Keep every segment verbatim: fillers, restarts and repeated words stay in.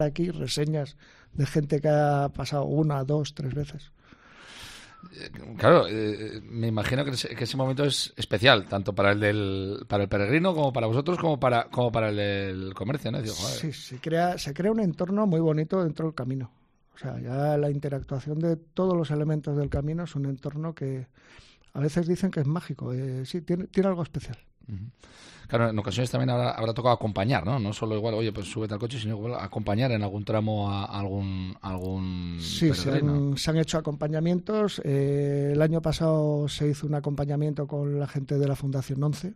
aquí reseñas de gente que ha pasado una, dos, tres veces. Claro, eh, me imagino que ese, que ese momento es especial, tanto para el del para el peregrino como para vosotros, como para como para el del comercio, ¿no? Digo, sí, se crea, se crea un entorno muy bonito dentro del camino. O sea, ya la interactuación de todos los elementos del camino es un entorno que a veces dicen que es mágico. Eh, sí, tiene, tiene algo especial. Uh-huh. Claro, en ocasiones también habrá, habrá tocado acompañar, ¿no? No solo igual, oye, pues súbete al coche, sino igual acompañar en algún tramo a algún algún Sí, se han, se han hecho acompañamientos. Eh, el año pasado se hizo un acompañamiento con la gente de la Fundación once.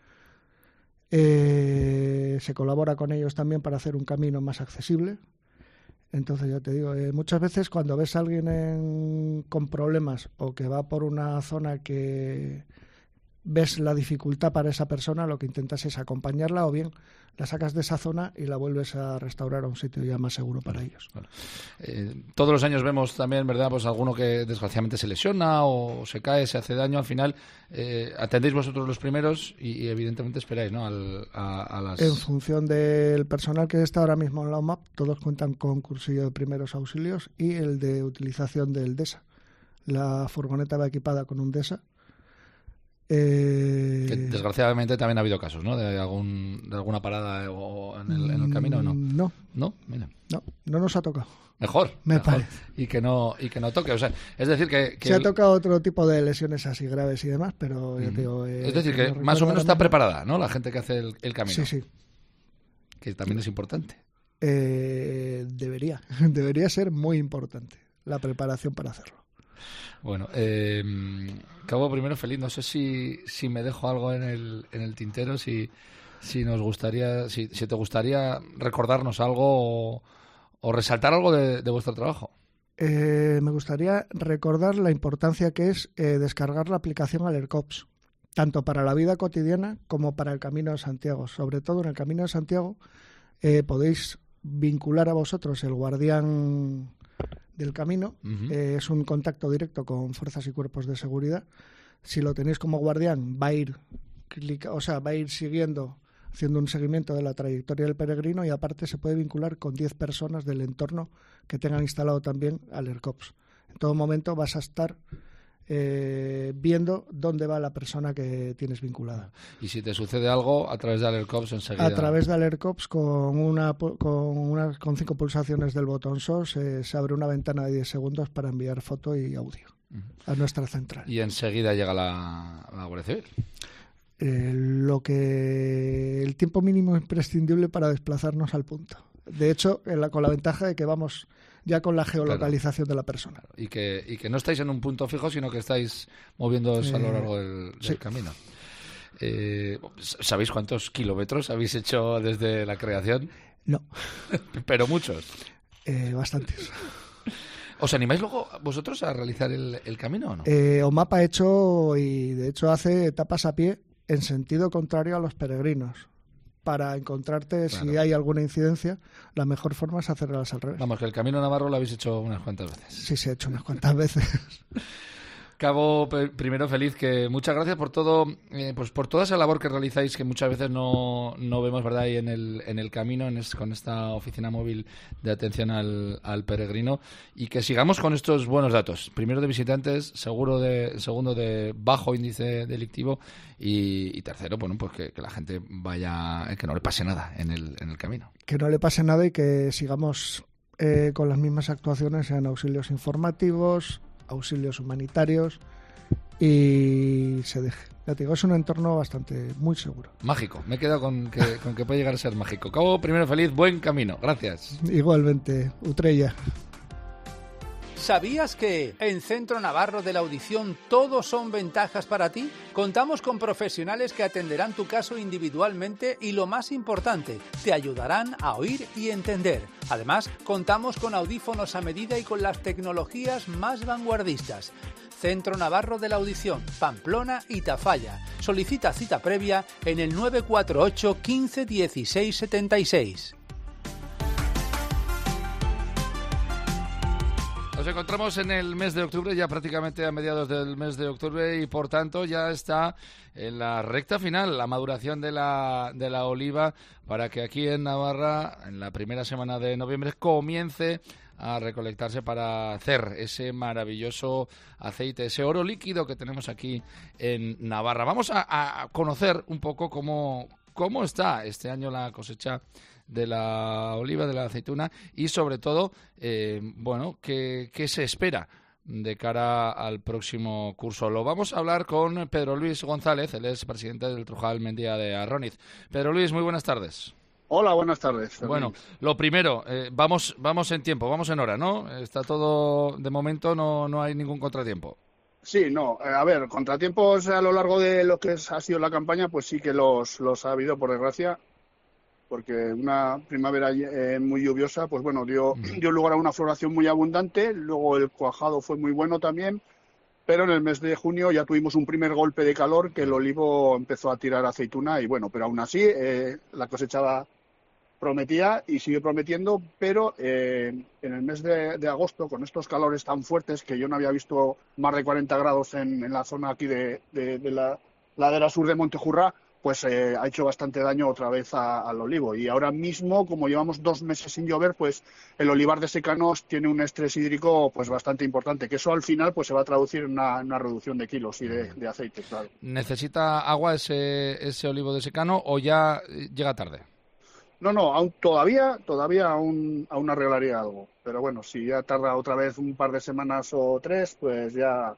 Eh, se colabora con ellos también para hacer un camino más accesible. Entonces, ya te digo, eh, muchas veces cuando ves a alguien en, con problemas o que va por una zona que ves la dificultad para esa persona, lo que intentas es acompañarla o bien la sacas de esa zona y la vuelves a restaurar a un sitio ya más seguro para ellos. Bueno, eh, todos los años vemos también, ¿verdad?, pues alguno que desgraciadamente se lesiona o se cae, se hace daño. Al final, eh, atendéis vosotros los primeros y, y evidentemente esperáis, ¿no?, Al, a, a las... En función del personal que está ahora mismo en la O M A P, todos cuentan con cursillo de primeros auxilios y el de utilización del DESA. La furgoneta va equipada con un DESA. Eh... Que desgraciadamente también ha habido casos, ¿no? De algún de alguna parada o en el, en el camino, ¿o no? No. No, mira. No, no nos ha tocado. Mejor. Me mejor. parece. Y que no y que no toque, o sea, es decir que, que se el... ha tocado otro tipo de lesiones así graves y demás, pero uh-huh. ya te digo, eh, es decir que más o menos está preparada, ¿no?, la gente que hace el, el camino. Sí, sí. Que también es importante. Eh, debería, debería ser muy importante la preparación para hacerlo. Bueno, eh, Cabo, primero feliz. No sé si, si me dejo algo en el, en el tintero, si, si nos gustaría, si, si te gustaría recordarnos algo o, o resaltar algo de, de vuestro trabajo. Eh, me gustaría recordar la importancia que es eh, descargar la aplicación Alercops, tanto para la vida cotidiana como para el Camino de Santiago. Sobre todo en el Camino de Santiago eh, podéis vincular a vosotros el guardián del camino. Uh-huh. eh, es un contacto directo con fuerzas y cuerpos de seguridad. Si lo tenéis como guardián, va a ir clica, o sea, va a ir siguiendo, haciendo un seguimiento de la trayectoria del peregrino, y aparte se puede vincular con diez personas del entorno que tengan instalado también Alercops. En todo momento vas a estar eh, viendo dónde va la persona que tienes vinculada. Y si te sucede algo, a través de Alercops enseguida... A través de Alercops, con una con una, con cinco pulsaciones del botón S O S, eh, se abre una ventana de diez segundos para enviar foto y audio uh-huh. a nuestra central. Y enseguida llega la, la Guardia Civil. Eh, lo que el tiempo mínimo imprescindible para desplazarnos al punto. De hecho, la, con la ventaja de que vamos ya con la geolocalización, claro, de la persona. Y que, y que no estáis en un punto fijo, sino que estáis moviéndoos eh, a lo largo del, del sí. camino. Eh, ¿Sabéis cuántos kilómetros habéis hecho desde la creación? No. Pero muchos. Eh, bastantes. ¿Os animáis luego vosotros a realizar el, el camino o no? Eh, O M A P ha hecho, y de hecho hace etapas a pie en sentido contrario a los peregrinos. Para encontrarte, claro, si hay alguna incidencia, la mejor forma es hacerlas al revés. Vamos, que el Camino Navarro lo habéis hecho unas cuantas veces. Sí, se ha hecho unas cuantas veces. Cabo, primero feliz, que muchas gracias por todo, eh, pues por toda esa labor que realizáis, que muchas veces no, no vemos, ¿verdad?, ahí en el, en el camino, en es, con esta oficina móvil de atención al, al peregrino, y que sigamos con estos buenos datos. Primero de visitantes, seguro de, segundo de bajo índice delictivo, y, y tercero, bueno, pues que, que la gente vaya, que no le pase nada en el, en el camino. Que no le pase nada y que sigamos eh, con las mismas actuaciones en auxilios informativos, auxilios humanitarios, y se deje. Ya te digo, es un entorno bastante muy seguro. Mágico, me he quedado con que, con que puede llegar a ser mágico. Cabo, primero feliz, buen camino. Gracias. Igualmente, Utrella. ¿Sabías que en Centro Navarro de la Audición todo son ventajas para ti? Contamos con profesionales que atenderán tu caso individualmente y, lo más importante, te ayudarán a oír y entender. Además, contamos con audífonos a medida y con las tecnologías más vanguardistas. Centro Navarro de la Audición, Pamplona y Tafalla. Solicita cita previa en el nueve cuatro ocho, quince, dieciséis, setenta y seis. Os Nos encontramos en el mes de octubre, ya prácticamente a mediados del mes de octubre, y por tanto ya está en la recta final la maduración de la, de la oliva, para que aquí en Navarra, en la primera semana de noviembre, comience a recolectarse para hacer ese maravilloso aceite, ese oro líquido que tenemos aquí en Navarra. Vamos a, a conocer un poco cómo, cómo está este año la cosecha de la oliva, de la aceituna, y sobre todo, eh, bueno, ¿qué, qué se espera de cara al próximo curso? Lo vamos a hablar con Pedro Luis González, él es presidente del Trujal Mendía de Arroniz. Pedro Luis, muy buenas tardes. Hola, buenas tardes. Fermín. Bueno, lo primero, eh, vamos vamos en tiempo, vamos en hora, ¿no? Está todo, de momento no, no hay ningún contratiempo. Sí, no, eh, a ver, contratiempos a lo largo de lo que es, ha sido la campaña, pues sí que los, los ha habido, por desgracia, porque una primavera eh, muy lluviosa, pues bueno, dio, mm. dio lugar a una floración muy abundante, luego el cuajado fue muy bueno también, pero en el mes de junio ya tuvimos un primer golpe de calor que el olivo empezó a tirar aceituna y bueno, pero aún así eh, la cosecha prometía y sigue prometiendo, pero eh, en el mes de, de agosto, con estos calores tan fuertes, que yo no había visto más de cuarenta grados en, en la zona aquí de, de, de la ladera sur de Montejurra, pues eh, ha hecho bastante daño otra vez a, al olivo. Y ahora mismo, como llevamos dos meses sin llover, pues el olivar de secanos tiene un estrés hídrico pues bastante importante, que eso al final pues se va a traducir en una, una reducción de kilos y de, de aceite, claro. ¿Necesita agua ese, ese olivo de secano o ya llega tarde? No, no, aún todavía, todavía aún, aún arreglaría algo. Pero bueno, si ya tarda otra vez un par de semanas o tres, pues ya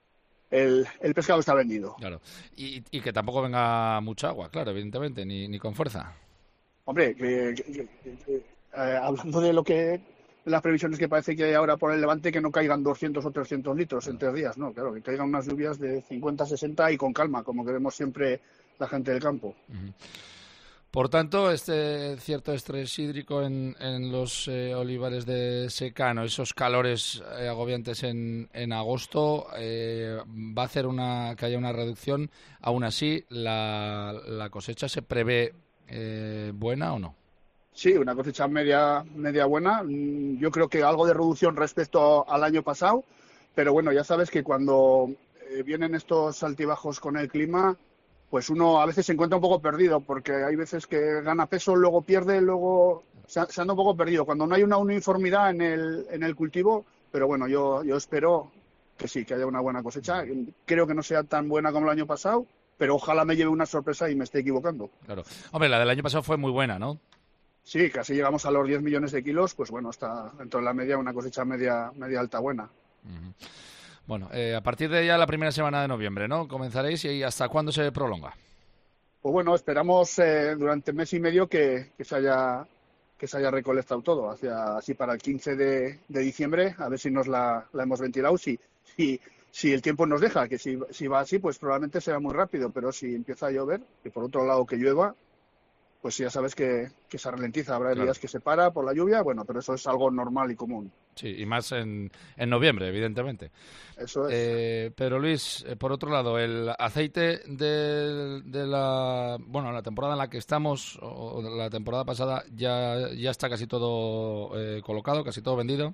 el, el pescado está vendido. Claro, y, y que tampoco venga mucha agua, claro, evidentemente, ni, ni con fuerza. Hombre, que, que, que, que, eh, hablando de lo que las previsiones que parece que hay ahora por el Levante, que no caigan doscientos o trescientos litros claro. en tres días, no, claro, que caigan unas lluvias de cincuenta, sesenta y con calma, como queremos siempre la gente del campo. Uh-huh. Por tanto, este cierto estrés hídrico en, en los eh, olivares de secano, esos calores eh, agobiantes en, en agosto, eh, va a hacer una que haya una reducción. Aún así, ¿la, la cosecha se prevé eh, buena o no? Sí, una cosecha media, media buena. Yo creo que algo de reducción respecto al año pasado, pero bueno, ya sabes que cuando eh, vienen estos altibajos con el clima, pues uno a veces se encuentra un poco perdido, porque hay veces que gana peso, luego pierde, luego se, se anda un poco perdido. Cuando no hay una uniformidad en el, en el cultivo, pero bueno, yo, yo espero que sí, que haya una buena cosecha. Creo que no sea tan buena como el año pasado, pero ojalá me lleve una sorpresa y me esté equivocando. Claro. Hombre, la del año pasado fue muy buena, ¿no? Sí, casi llegamos a los diez millones de kilos, pues bueno, está dentro de la media, una cosecha media, media alta buena. Uh-huh. Bueno, eh, a partir de ya la primera semana de noviembre, ¿no? Comenzaréis, y ¿hasta cuándo se prolonga? Pues bueno, esperamos eh, durante mes y medio que, que se haya que se haya recolectado todo, hacia así para el quince de, de diciembre, a ver si nos la, la hemos ventilado, si, si, si el tiempo nos deja, que si, si va así, pues probablemente será muy rápido, pero si empieza a llover, y por otro lado que llueva, pues ya sabes que, que se ralentiza, habrá claro. días que se para por la lluvia, bueno, pero eso es algo normal y común. Sí, y más en, en noviembre, evidentemente. Eso es. Eh, pero Luis, eh, por otro lado, el aceite de, de la, bueno, la temporada en la que estamos, o la temporada pasada, ya, ya está casi todo eh, colocado, casi todo vendido.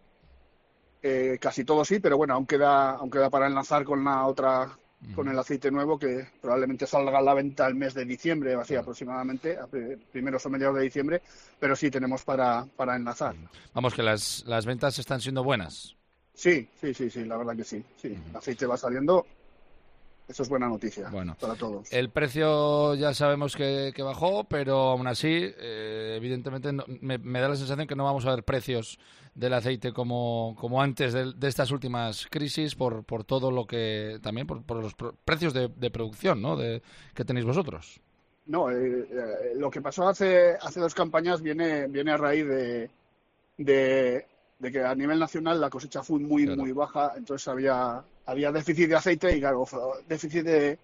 Eh, casi todo sí, pero bueno, aún queda, aún queda para enlazar con la otra... con el aceite nuevo, que probablemente salga a la venta el mes de diciembre, así claro. aproximadamente, a primeros o mediados de diciembre, pero sí tenemos para, para enlazar. Vamos, que las, las ventas están siendo buenas. Sí, sí, sí, sí, la verdad que sí. sí. Uh-huh. El aceite va saliendo, eso es buena noticia bueno, para todos. El precio ya sabemos que, que bajó, pero aún así, eh, evidentemente, no, me, me da la sensación que no vamos a ver precios del aceite como, como antes de, de estas últimas crisis, por, por todo lo que, también por, por los pro, precios de, de producción, ¿no?, de, que tenéis vosotros. No, eh, eh, lo que pasó hace, hace dos campañas viene, viene a raíz de, de, de que a nivel nacional la cosecha fue muy, claro. muy baja, entonces había... había déficit de aceite y, claro, déficit de,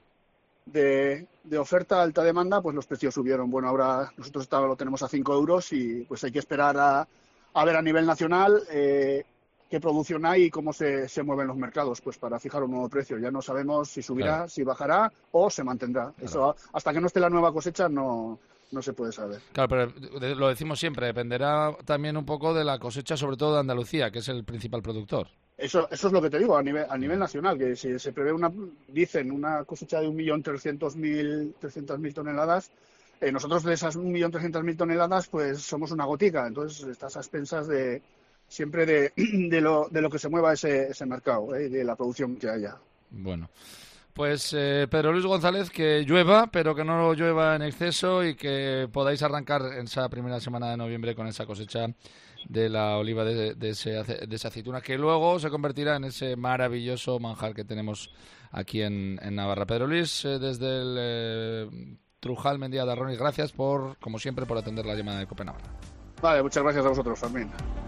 de, de oferta, alta demanda, pues los precios subieron. Bueno, ahora nosotros lo tenemos a cinco euros y pues hay que esperar a, a ver a nivel nacional eh, qué producción hay y cómo se, se mueven los mercados, pues para fijar un nuevo precio. Ya no sabemos si subirá, claro. si bajará o se mantendrá. Claro. Eso hasta que no esté la nueva cosecha no... no se puede saber. Claro, pero lo decimos siempre, dependerá también un poco de la cosecha, sobre todo de Andalucía, que es el principal productor. eso, eso es lo que te digo a nivel, a nivel nacional, que si se prevé una, dicen, una cosecha de un millón trescientos mil, trescientas mil toneladas, eh, nosotros de esas un millón trescientas mil toneladas, pues somos una gotica, entonces estás a expensas de siempre de, de lo, de lo que se mueva ese, ese mercado, eh, de la producción que haya. Bueno. Pues eh, Pedro Luis González, que llueva, pero que no llueva en exceso y que podáis arrancar en esa primera semana de noviembre con esa cosecha de la oliva de, de, ese, de esa aceituna, que luego se convertirá en ese maravilloso manjar que tenemos aquí en, en Navarra. Pedro Luis, eh, desde el eh, Trujal Mendía de Arronis, gracias por, como siempre, por atender la llamada de Cope Navarra. Vale, muchas gracias a vosotros, Fermín.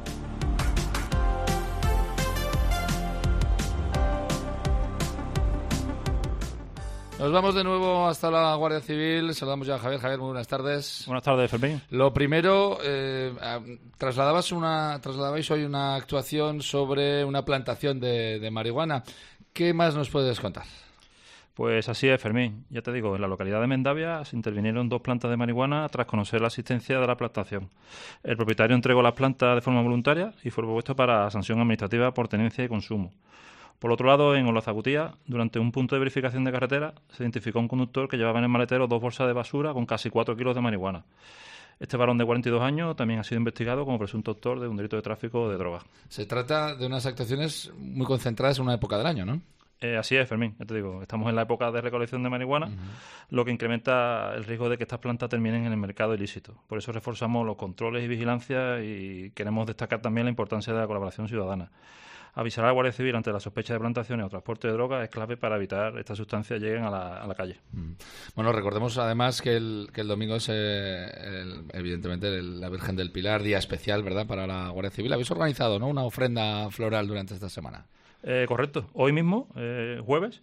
Nos vamos de nuevo hasta la Guardia Civil. Saludamos ya a Javier. Javier, muy buenas tardes. Buenas tardes, Fermín. Lo primero, eh, trasladabas una, trasladabais hoy una actuación sobre una plantación de, de marihuana. ¿Qué más nos puedes contar? Pues así es, Fermín. Ya te digo, en la localidad de Mendavia se intervinieron dos plantas de marihuana tras conocer la existencia de la plantación. El propietario entregó las plantas de forma voluntaria y fue propuesto para sanción administrativa por tenencia y consumo. Por otro lado, en Olazagutía, durante un punto de verificación de carretera, se identificó un conductor que llevaba en el maletero dos bolsas de basura con casi cuatro kilos de marihuana. Este varón de cuarenta y dos años también ha sido investigado como presunto autor de un delito de tráfico de drogas. Se trata de unas actuaciones muy concentradas en una época del año, ¿no? Eh, así es, Fermín. Ya te digo, estamos en la época de recolección de marihuana, uh-huh. lo que incrementa el riesgo de que estas plantas terminen en el mercado ilícito. Por eso reforzamos los controles y vigilancia y queremos destacar también la importancia de la colaboración ciudadana. Avisar a la Guardia Civil ante la sospecha de plantaciones o transporte de drogas es clave para evitar que estas sustancias lleguen a la, a la calle. Mm. Bueno, recordemos además que el, que el domingo es, eh, el, evidentemente, el, la Virgen del Pilar, día especial, ¿verdad?, para la Guardia Civil. Habéis organizado, ¿no?, una ofrenda floral durante esta semana. Eh, correcto. Hoy mismo, eh, jueves,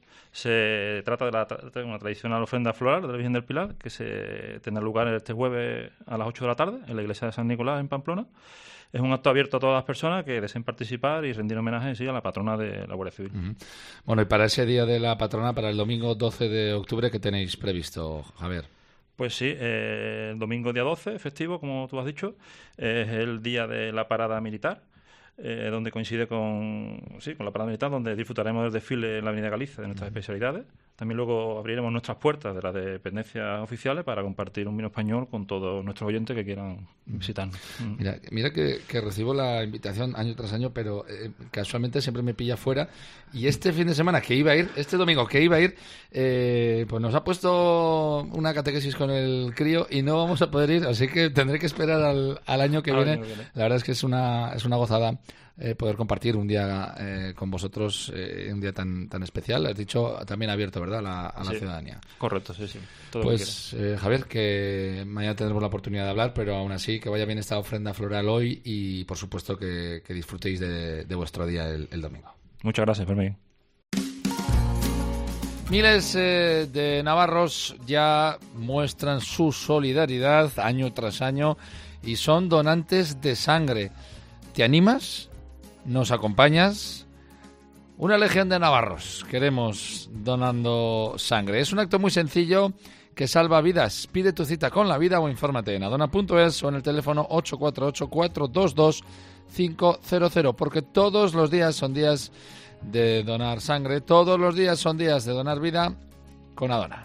se trata de, la, de una tradicional ofrenda floral de la Virgen del Pilar que se tendrá lugar este jueves a las ocho de la tarde en la iglesia de San Nicolás, en Pamplona. Es un acto abierto a todas las personas que deseen participar y rendir homenaje sí, a la patrona de la Guardia Civil. Uh-huh. Bueno, y para ese día de la patrona, para el domingo doce de octubre, ¿qué tenéis previsto, Javier? Pues sí, eh, el domingo día doce, festivo, como tú has dicho, es el día de la parada militar, eh, donde coincide con, sí, con la parada militar, donde disfrutaremos del desfile en la Avenida Galicia de nuestras uh-huh. especialidades. También luego abriremos nuestras puertas de las dependencias oficiales para compartir un vino español con todos nuestros oyentes que quieran visitarnos. Mira, mira que, que recibo la invitación año tras año, pero eh, casualmente siempre me pilla fuera. Y este fin de semana que iba a ir, este domingo que iba a ir, eh, pues nos ha puesto una catequesis con el crío y no vamos a poder ir, así que tendré que esperar al, al año que viene. viene. La verdad es que es una, es una gozada. Eh, poder compartir un día eh, con vosotros, eh, un día tan tan especial. Has dicho también abierto, ¿verdad?, a la, a la sí, ciudadanía. Correcto, sí, sí. Todo pues, eh, Javier, que mañana tendremos la oportunidad de hablar, pero aún así que vaya bien esta ofrenda floral hoy y, por supuesto, que, que disfrutéis de, de vuestro día el, el domingo. Muchas gracias, Fermín. Miles eh, de navarros ya muestran su solidaridad año tras año y son donantes de sangre. ¿Te animas? ¿Nos acompañas? Una legión de navarros queremos donando sangre. Es un acto muy sencillo que salva vidas. Pide tu cita con la vida o infórmate en adona punto es o en el teléfono ocho cuatro ocho, cuatro dos dos, cinco cero cero, porque todos los días son días de donar sangre, todos los días son días de donar vida con Adona.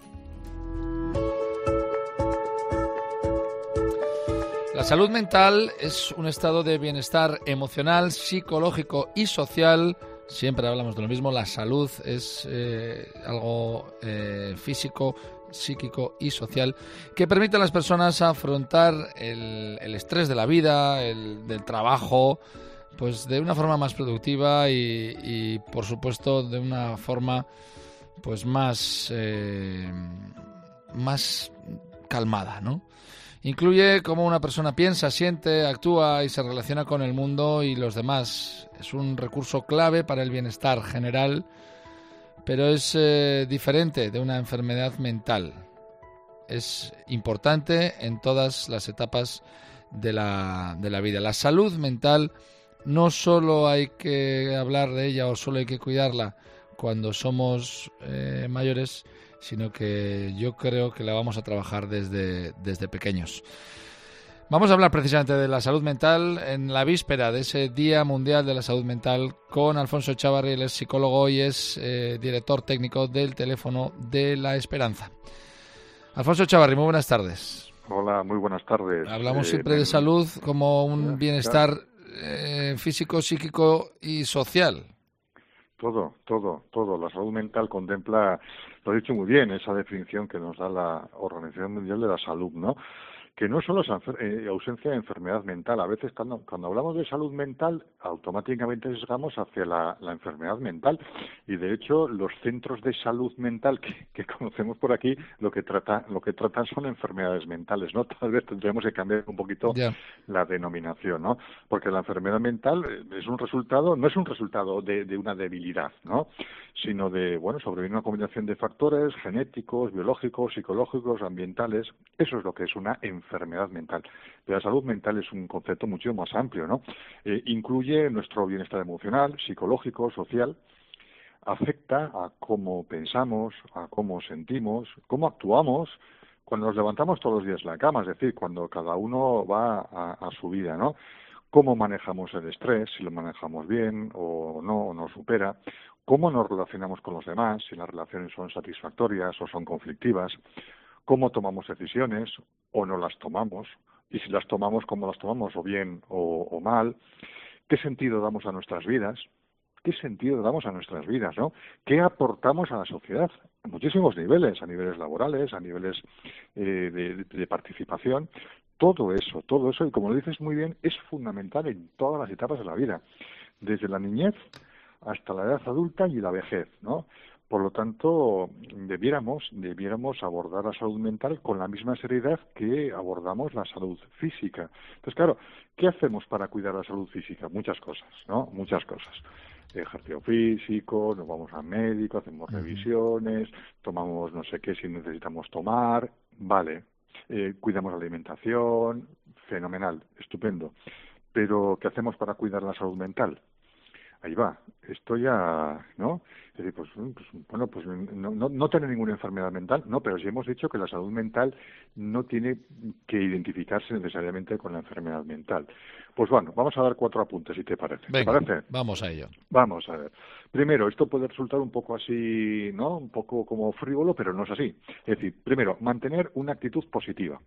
La salud mental es un estado de bienestar emocional, psicológico y social. Siempre hablamos de lo mismo. La salud es eh, algo eh, físico, psíquico y social que permite a las personas afrontar el, el estrés de la vida, el del trabajo, pues de una forma más productiva y, y por supuesto, de una forma pues más, eh, más calmada, ¿no? Incluye cómo una persona piensa, siente, actúa y se relaciona con el mundo y los demás. Es un recurso clave para el bienestar general, pero es eh, diferente de una enfermedad mental. Es importante en todas las etapas de la, de la vida. La salud mental no solo hay que hablar de ella o solo hay que cuidarla cuando somos eh, mayores, sino que yo creo que la vamos a trabajar desde, desde pequeños. Vamos a hablar precisamente de la salud mental en la víspera de ese Día Mundial de la Salud Mental con Alfonso Echavarri. Él es psicólogo y es eh, director técnico del Teléfono de la Esperanza. Alfonso Echavarri, muy buenas tardes. Hola, muy buenas tardes. Hablamos eh, siempre de me... salud como un bienestar Claro. eh, físico, psíquico y social. Todo, todo, todo. La salud mental contempla, lo he dicho muy bien, esa definición que nos da la Organización Mundial de la Salud, ¿no? Que no solo es eh, ausencia de enfermedad mental. A veces cuando, cuando hablamos de salud mental, automáticamente sesgamos hacia la, la enfermedad mental. Y de hecho, los centros de salud mental que, que conocemos por aquí, lo que trata, lo que tratan son enfermedades mentales, ¿no? Tal vez tendremos que cambiar un poquito Yeah. la denominación, ¿no? Porque la enfermedad mental es un resultado, no es un resultado de, de una debilidad, ¿no? Sino de, bueno, sobreviene una combinación de factores genéticos, biológicos, psicológicos, ambientales. Eso es lo que es una enfermedad mental. Pero la salud mental es un concepto mucho más amplio, ¿no? Eh, incluye nuestro bienestar emocional, psicológico, social, afecta a cómo pensamos, a cómo sentimos, cómo actuamos cuando nos levantamos todos los días de la cama, es decir, cuando cada uno va a, a su vida, ¿no? Cómo manejamos el estrés, si lo manejamos bien o no, o nos supera, cómo nos relacionamos con los demás, si las relaciones son satisfactorias o son conflictivas, cómo tomamos decisiones o no las tomamos, y si las tomamos, cómo las tomamos, o bien o, o mal, qué sentido damos a nuestras vidas, qué sentido damos a nuestras vidas, ¿no? ¿Qué aportamos a la sociedad? A muchísimos niveles, a niveles laborales, a niveles eh, de, de participación. Todo eso, todo eso, y como lo dices muy bien, es fundamental en todas las etapas de la vida, desde la niñez hasta la edad adulta y la vejez, ¿no? Por lo tanto, debiéramos, debiéramos abordar la salud mental con la misma seriedad que abordamos la salud física. Entonces, claro, ¿qué hacemos para cuidar la salud física? Muchas cosas, ¿no? Muchas cosas. Ejercicio físico, nos vamos al médico, hacemos uh-huh. revisiones, tomamos no sé qué si necesitamos tomar, vale. Eh, cuidamos la alimentación, fenomenal, estupendo. Pero, ¿qué hacemos para cuidar la salud mental? Ahí va, esto ya, ¿no? Es decir, pues, pues bueno, pues no, no, no tener ninguna enfermedad mental, no, pero sí hemos dicho que la salud mental no tiene que identificarse necesariamente con la enfermedad mental. Pues bueno, vamos a dar cuatro apuntes, si te parece. Venga, ¿Te parece? Vamos a ello. Vamos a ver. Primero, esto puede resultar un poco así, ¿no? Un poco como frívolo, pero no es así. Es decir, primero, mantener una actitud positiva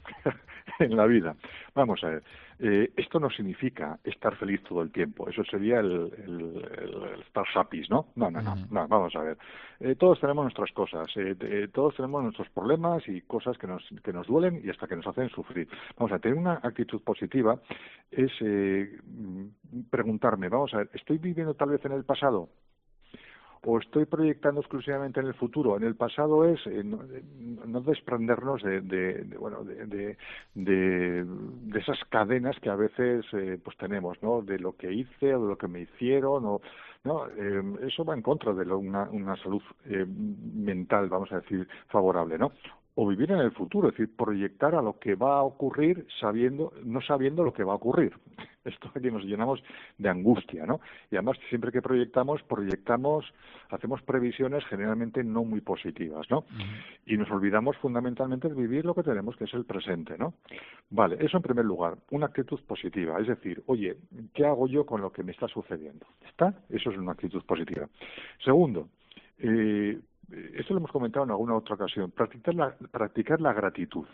en la vida. Vamos a ver. Eh, esto no significa estar feliz todo el tiempo. Eso sería el, el, el, el estar happy, ¿no? No, no, no. no vamos a ver. Eh, todos tenemos nuestras cosas. Eh, eh, todos tenemos nuestros problemas y cosas que nos, que nos duelen y hasta que nos hacen sufrir. Vamos a tener una actitud positiva es eh, preguntarme, vamos a ver, ¿estoy viviendo tal vez en el pasado? ¿O estoy proyectando exclusivamente en el futuro? En el pasado es eh, no, no desprendernos de, de, de bueno de, de, de, de esas cadenas que a veces eh, pues tenemos, ¿no? De lo que hice o de lo que me hicieron, o no, eh, eso va en contra de lo, una, una salud eh, mental, vamos a decir, favorable, ¿no? O vivir en el futuro, es decir, proyectar a lo que va a ocurrir sabiendo, no sabiendo lo que va a ocurrir. Esto aquí nos llenamos de angustia, ¿no? Y además, siempre que proyectamos, proyectamos, hacemos previsiones generalmente no muy positivas, ¿no? Uh-huh. Y nos olvidamos fundamentalmente de vivir lo que tenemos, que es el presente, ¿no? Vale, eso en primer lugar, una actitud positiva, es decir, oye, ¿qué hago yo con lo que me está sucediendo? ¿Está? Eso es una actitud positiva. Segundo, eh, esto lo hemos comentado en alguna otra ocasión, practicar la, practicar la gratitud.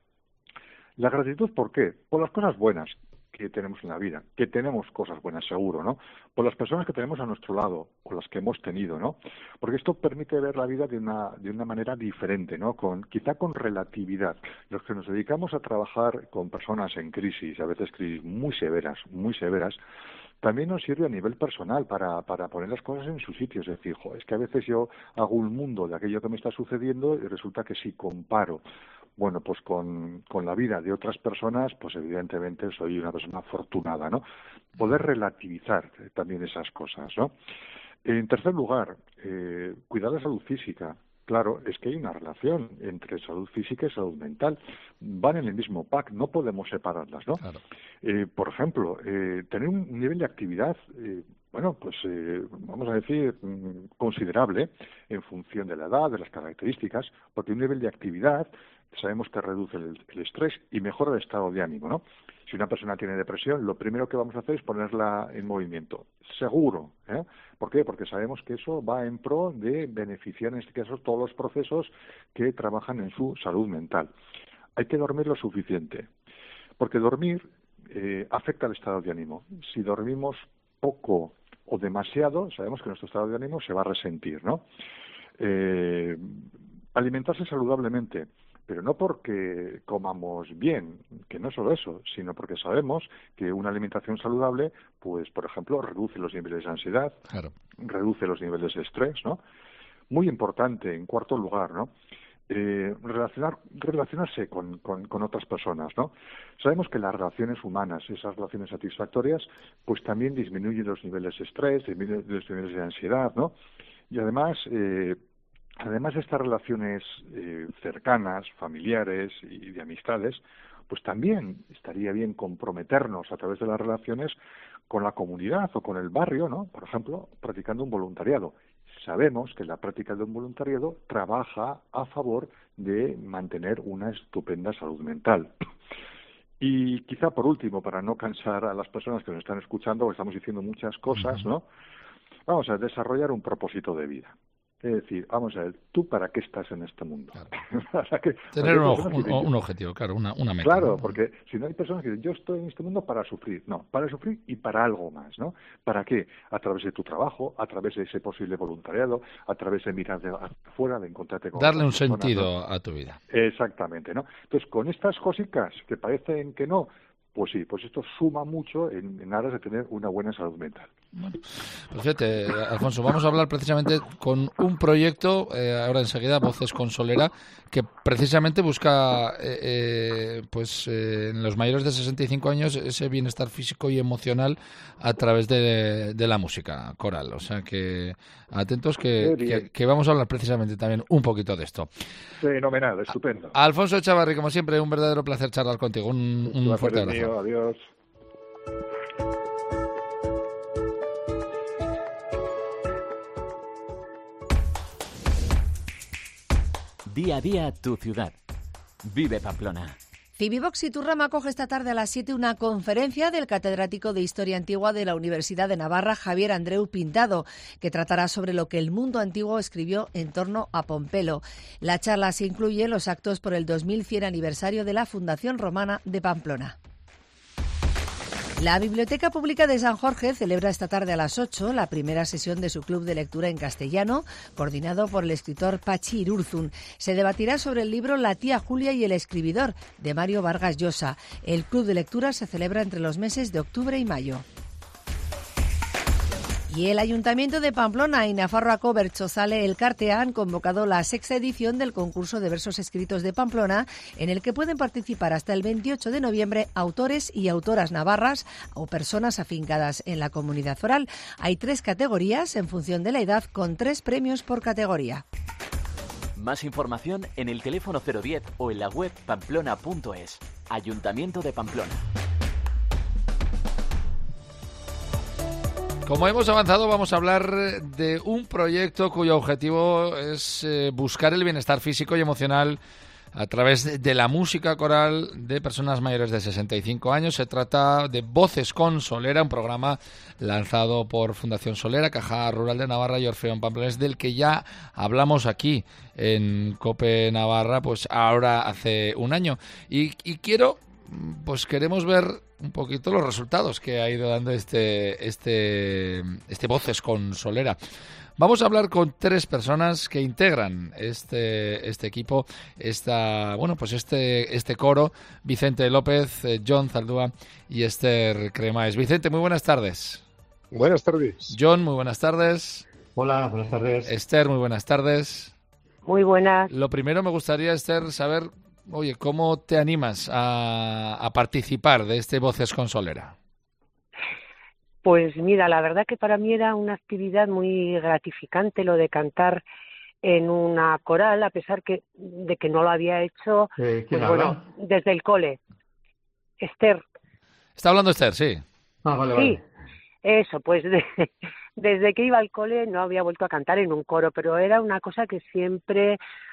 ¿La gratitud por qué? Por las cosas buenas que tenemos en la vida, que tenemos cosas buenas seguro, ¿no? Por las personas que tenemos a nuestro lado, o las que hemos tenido, ¿no? Porque esto permite ver la vida de una, de una manera diferente, ¿no? Con, quizá con relatividad. Los que nos dedicamos a trabajar con personas en crisis, a veces crisis muy severas, muy severas, también nos sirve a nivel personal para, para poner las cosas en su sitio. Es decir, jo, es que a veces yo hago un mundo de aquello que me está sucediendo y resulta que si comparo, bueno, pues con, con la vida de otras personas, pues evidentemente soy una persona afortunada, ¿no? Poder relativizar también esas cosas, ¿no? En tercer lugar, eh, cuidar la salud física. Claro, es que hay una relación entre salud física y salud mental. Van en el mismo pack, no podemos separarlas, ¿no? Claro. Eh, por ejemplo, eh, tener un nivel de actividad, eh, bueno, pues eh, vamos a decir, considerable en función de la edad, de las características, porque un nivel de actividad sabemos que reduce el, el estrés y mejora el estado de ánimo, ¿no? Si una persona tiene depresión, lo primero que vamos a hacer es ponerla en movimiento. Seguro, ¿eh? ¿Por qué? Porque sabemos que eso va en pro de beneficiar, en este caso, todos los procesos que trabajan en su salud mental. Hay que dormir lo suficiente, porque dormir eh, afecta al estado de ánimo. Si dormimos poco o demasiado, sabemos que nuestro estado de ánimo se va a resentir, ¿no? Eh, alimentarse saludablemente, pero no porque comamos bien, que no solo eso, sino porque sabemos que una alimentación saludable, pues, por ejemplo, reduce los niveles de ansiedad, claro, reduce los niveles de estrés, ¿no? Muy importante, en cuarto lugar, ¿no? Eh, relacionar, relacionarse con, con, con otras personas, ¿no? Sabemos que las relaciones humanas, esas relaciones satisfactorias, pues también disminuyen los niveles de estrés, disminuyen los niveles de ansiedad, ¿no? Y además, eh, Además de estas relaciones eh, cercanas, familiares y de amistades, pues también estaría bien comprometernos a través de las relaciones con la comunidad o con el barrio, ¿no? Por ejemplo, practicando un voluntariado. Sabemos que la práctica de un voluntariado trabaja a favor de mantener una estupenda salud mental. Y quizá por último, para no cansar a las personas que nos están escuchando, porque estamos diciendo muchas cosas, ¿no? Vamos a desarrollar un propósito de vida. Es decir, vamos a ver, ¿tú para qué estás en este mundo? Claro. ¿Para qué? Tener un, un, un objetivo, claro, una, una meta. Claro, ¿no? Porque si no hay personas que dicen, yo estoy en este mundo para sufrir. No, para sufrir y para algo más, ¿no? ¿Para qué? A través de tu trabajo, a través de ese posible voluntariado, a través de mirar de afuera, de encontrarte con darle un personas, sentido, ¿no? A tu vida. Exactamente, ¿no? Entonces, con estas cositas que parecen que no, pues sí, pues esto suma mucho en, en aras de tener una buena salud mental. Bueno, pues fíjate, Alfonso, vamos a hablar precisamente con un proyecto, eh, ahora enseguida, Voces con Solera, que precisamente busca eh, eh, pues eh, en los mayores de sesenta y cinco años ese bienestar físico y emocional a través de, de la música coral. O sea que atentos que, que, que vamos a hablar precisamente también un poquito de esto. Fenomenal, estupendo. A, Alfonso Echavarri, como siempre, un verdadero placer charlar contigo. Un, un fuerte abrazo. Mío, adiós. Día a día tu ciudad. Vive Pamplona. Civivox Iturrama acoge esta tarde a las siete una conferencia del catedrático de Historia Antigua de la Universidad de Navarra, Javier Andreu Pintado, que tratará sobre lo que el mundo antiguo escribió en torno a Pompelo. La charla se incluye en los actos por el dos mil cien aniversario de la Fundación Romana de Pamplona. La Biblioteca Pública de San Jorge celebra esta tarde a las ocho la primera sesión de su club de lectura en castellano, coordinado por el escritor Pachi Irurzun. Se debatirá sobre el libro La tía Julia y el escribidor, de Mario Vargas Llosa. El club de lectura se celebra entre los meses de octubre y mayo. Y el Ayuntamiento de Pamplona y Nafarroako Bertsozale Elkartea han convocado la sexta edición del concurso de versos escritos de Pamplona, en el que pueden participar hasta el veintiocho de noviembre autores y autoras navarras o personas afincadas en la comunidad foral. Hay tres categorías en función de la edad, con tres premios por categoría. Más información en el teléfono cero diez o en la web pamplona punto es. Ayuntamiento de Pamplona. Como hemos avanzado, vamos a hablar de un proyecto cuyo objetivo es eh, buscar el bienestar físico y emocional a través de la música coral de personas mayores de sesenta y cinco años. Se trata de Voces con Solera, un programa lanzado por Fundación Solera, Caja Rural de Navarra y Orfeón Pamplonés, del que ya hablamos aquí en COPE Navarra, pues ahora hace un año. Y, y quiero, pues queremos ver un poquito los resultados que ha ido dando este, este, este Voces con Solera. Vamos a hablar con tres personas que integran este, este equipo, esta, bueno, pues este, este coro: Vicente López, John Zaldúa y Esther Cremaes. Vicente, muy buenas tardes. Buenas tardes. John, muy buenas tardes. Hola, buenas tardes. Esther, muy buenas tardes. Muy buenas. Lo primero me gustaría, Esther, saber, oye, ¿cómo te animas a, a participar de este Voces con Solera? Pues mira, la verdad que para mí era una actividad muy gratificante lo de cantar en una coral, a pesar que de que no lo había hecho, eh, pues bueno, desde el cole. Esther. Está hablando Esther, sí. Ah, vale, sí, vale. Eso, pues de, desde que iba al cole no había vuelto a cantar en un coro, pero era una cosa que siempre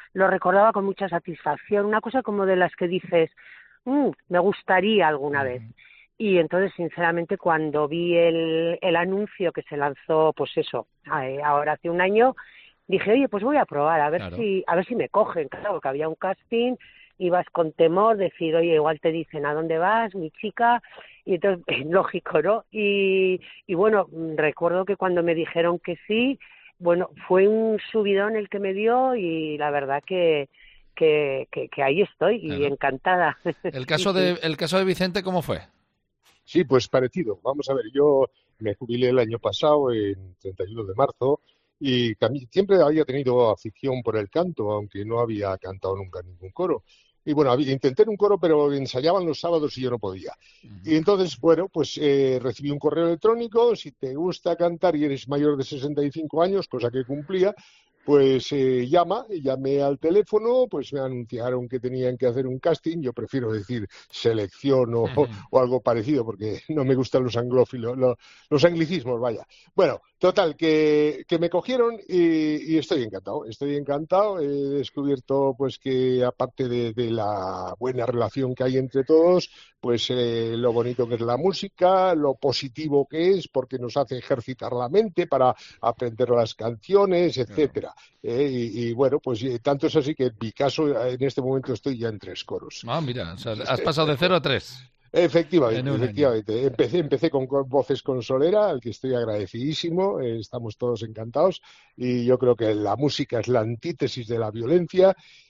lo recordaba con mucha satisfacción, una cosa como de las que dices, mm, me gustaría alguna vez. Y entonces, sinceramente, cuando vi el, el anuncio que se lanzó, pues eso, ahora hace un año, dije, oye, pues voy a probar, a ver claro. si a ver si me cogen, claro, porque había un casting, ibas con temor, decir, oye, igual te dicen, ¿a dónde vas, mi chica? Y entonces, lógico, ¿no? Y, y bueno, recuerdo que cuando me dijeron que sí, bueno, fue un subidón el que me dio y la verdad que que, que, que ahí estoy y claro. encantada. El caso sí, de sí. el caso de Vicente, ¿cómo fue? Sí, pues parecido. Vamos a ver, yo me jubilé el año pasado, en treinta y uno de marzo, y siempre había tenido afición por el canto, aunque no había cantado nunca en ningún coro. Y bueno, intenté en un coro, pero ensayaban los sábados y yo no podía. Uh-huh. Y entonces, bueno, pues eh, recibí un correo electrónico, si te gusta cantar y eres mayor de sesenta y cinco años, cosa que cumplía, pues eh, llama, llamé al teléfono, pues me anunciaron que tenían que hacer un casting, yo prefiero decir selección o, uh-huh. o algo parecido, porque no me gustan los anglófilos, los, los anglicismos, vaya. Bueno, total, que, que me cogieron y, y estoy encantado, estoy encantado, he descubierto pues que aparte de, de la buena relación que hay entre todos, pues eh, lo bonito que es la música, lo positivo que es, porque nos hace ejercitar la mente para aprender las canciones, etcétera. Eh, y, y bueno, pues tanto es así que en mi caso en este momento estoy ya en tres coros. Ah, mira, o sea, has pasado de cero a tres. Efectivamente, efectivamente. Empecé, empecé con, con Voces con Solera, al que estoy agradecidísimo, eh, estamos todos encantados y yo creo que la música es la antítesis de la violencia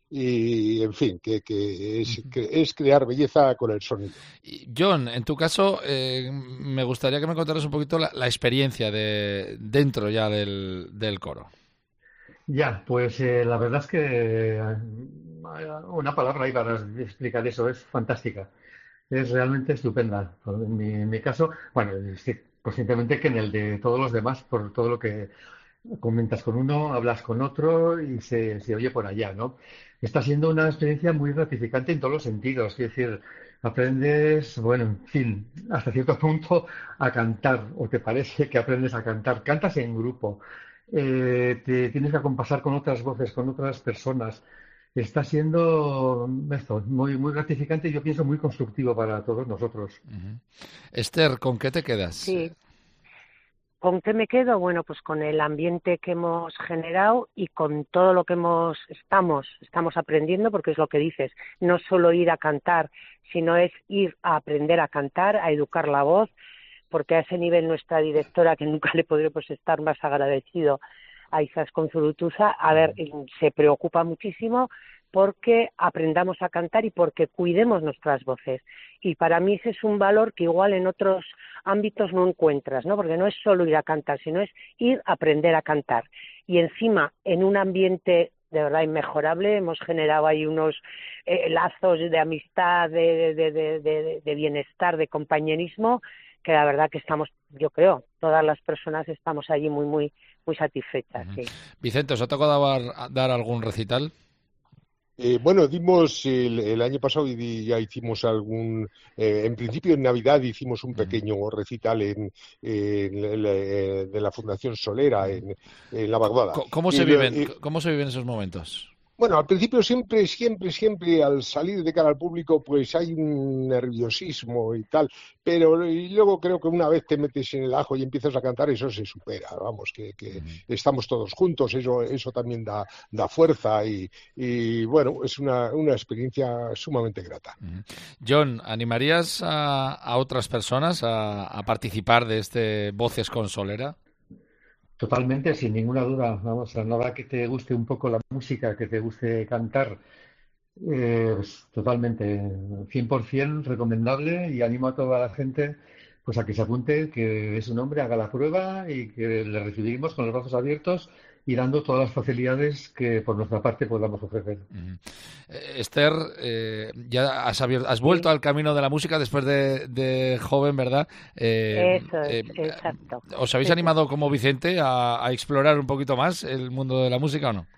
y, en fin, que, que, es, que es crear belleza con el sonido. John, en tu caso, eh, me gustaría que me contaras un poquito la, la experiencia de dentro ya del, del coro. Ya, pues eh, la verdad es que eh, una palabra ahí para explicar eso es fantástica. Es realmente estupenda. En mi, en mi caso, bueno, sí, conscientemente que en el de todos los demás, por todo lo que comentas con uno, hablas con otro y se, se oye por allá, ¿no? Está siendo una experiencia muy gratificante en todos los sentidos. Es decir, aprendes, bueno, en fin, hasta cierto punto a cantar, o te parece que aprendes a cantar. Cantas en grupo, eh, te tienes que acompasar con otras voces, con otras personas. Está siendo esto, muy, muy gratificante y yo pienso muy constructivo para todos nosotros. Uh-huh. Esther, ¿con qué te quedas? Sí. ¿Con qué me quedo? Bueno, pues con el ambiente que hemos generado y con todo lo que hemos estamos estamos aprendiendo, porque es lo que dices, no solo ir a cantar, sino es ir a aprender a cantar, a educar la voz, porque a ese nivel nuestra directora, que nunca le podré pues estar más agradecido a Izaskun Zurutuza, a ver, se preocupa muchísimo porque aprendamos a cantar y porque cuidemos nuestras voces. Y para mí ese es un valor que igual en otros ámbitos no encuentras, ¿no? Porque no es solo ir a cantar, sino es ir a aprender a cantar. Y encima, en un ambiente de verdad inmejorable, hemos generado ahí unos eh, lazos de amistad, de, de, de, de, de bienestar, de compañerismo, que la verdad que estamos, yo creo, todas las personas estamos allí muy, muy, muy satisfechas. Uh-huh. Sí. Vicente, ¿os ha tocado dar, dar algún recital? Eh, bueno, dimos el, el año pasado y ya hicimos algún, eh, en principio en Navidad hicimos un pequeño recital en, en, en, en de la Fundación Solera en, en La Bagdada. ¿Cómo se viven, eh, cómo se viven esos momentos? Bueno, al principio siempre, siempre, siempre al salir de cara al público pues hay un nerviosismo y tal, pero y luego creo que una vez te metes en el ajo y empiezas a cantar, eso se supera, vamos, que, que uh-huh. estamos todos juntos, eso eso también da, da fuerza y, y bueno, es una, una experiencia sumamente grata. Uh-huh. John, ¿animarías a, a otras personas a, a participar de este Voces con Solera? Totalmente, sin ninguna duda. Vamos, a nada que te guste un poco la música, que te guste cantar, eh, pues, totalmente, cien por ciento recomendable y animo a toda la gente pues a que se apunte, que es un hombre, haga la prueba y que le recibimos con los brazos abiertos y dando todas las facilidades que por nuestra parte podamos ofrecer. Uh-huh. Eh, Esther, eh, ya has, abierto, has vuelto sí. al camino de la música después de, de joven, ¿verdad? Eh, Eso es, eh, exacto. ¿Os habéis sí. animado como Vicente a, a explorar un poquito más el mundo de la música o no?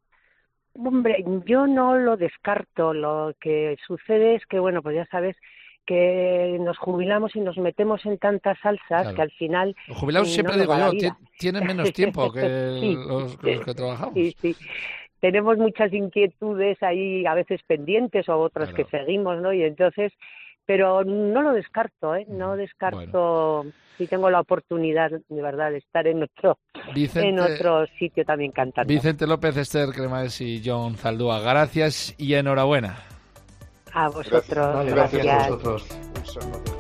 Hombre, yo no lo descarto. Lo que sucede es que, bueno, pues ya sabes que nos jubilamos y nos metemos en tantas salsas claro. que al final... Los jubilados, no siempre digo yo, tienen menos tiempo que sí, los, los que trabajamos. Sí, sí. tenemos muchas inquietudes ahí a veces pendientes o otras claro. que seguimos, ¿no? Y entonces, pero no lo descarto, ¿eh? No descarto, bueno. si tengo la oportunidad de verdad de estar en otro, Vicente, en otro sitio también cantando. Vicente López, Esther Cremades y Jon Zaldúa, gracias y enhorabuena. A vosotros, gracias. gracias. Gracias a vosotros.